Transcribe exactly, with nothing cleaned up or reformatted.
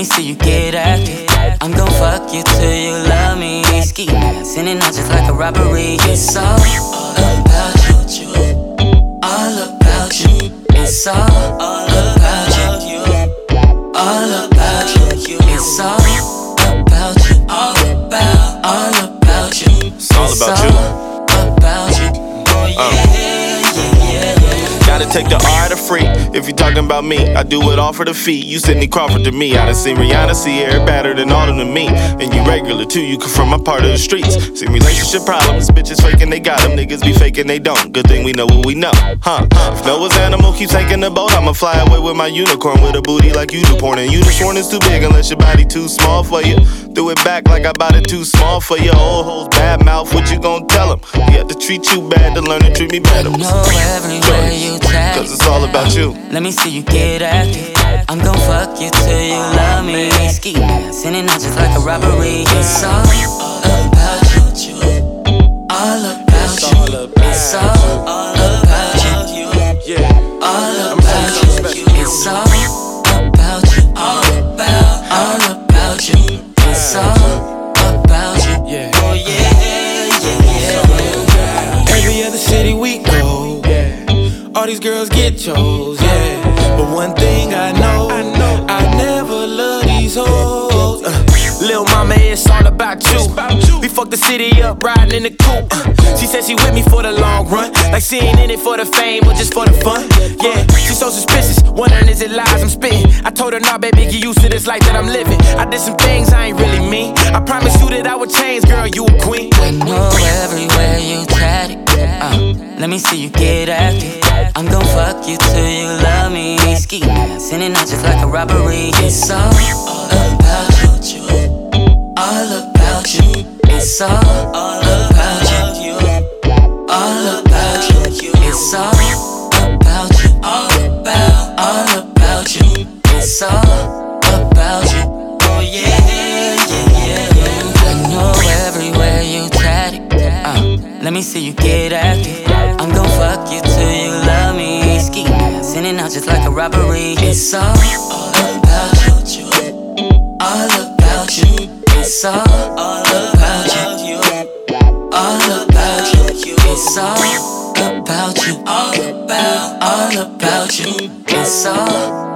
me see you get active. I'm gon' fuck you till you love me. Ski mask, in and out just like a robbery. It's all about you, all about you. It's all about you, all about you. It's all about you, all about, all about you. It's all about you. About you. Oh yeah, yeah, yeah, yeah. Gotta take the art of free. If you're talking about me, I do it all for the fee. You Sidney Crawford to me. I done seen Rihanna, Sierra, better than all of them to me. And you regular too, you come from my part of the streets. Seen relationship problems, bitches faking they got them. Niggas be faking they don't. Good thing we know what we know, huh? If Noah's animal keeps taking the boat, I'ma fly away with my unicorn with a booty like you do porn. And unicorn is too big unless your body too small for you. Threw it back like I bought it too small for you. Old hoes bad mouth, what you gon' tell them? You have to treat you bad to learn to treat me better. I know everywhere you tag, cause it's all about you. Let me see you get active. I'm gon' fuck you till you love me. Ski mask, in and out just like a robbery. It's all about you, all about you. It's all about you, all about you. It's all about you, all about, all about you. It's all about you. Oh yeah, yeah, yeah. Every other city we go, all these girls get chose, yeah. But one thing I know, I never love these hoes. Uh, Lil' mama, it's all about you. We fuck the city up, riding in the coupe. Uh, she said she with me for the long run, like she ain't in it for the fame, but just for the fun. Yeah, she's so suspicious, wondering is it lies I'm spitting. I told her, nah, baby, get used to this life that I'm living. I did some things I ain't really mean. I promise you that I would change, girl, you a queen. I know everywhere you tatted. Uh, let me see you get active. I'm gon' fuck you till you love me. Ski mask, in and out just like a robbery. It's all about you, all about you. It's all about you, all about you. It's all about you, all about, all about you. It's all about you. Oh yeah, yeah, yeah, yeah. I know everywhere you tatted. Uh, let me see you get active. I'm gon' fuck you till you love me. Ski mask, in and out just like a robbery. It's all about you, all about you. It's all about you, all about you. It's all about you, all about, all about you. It's all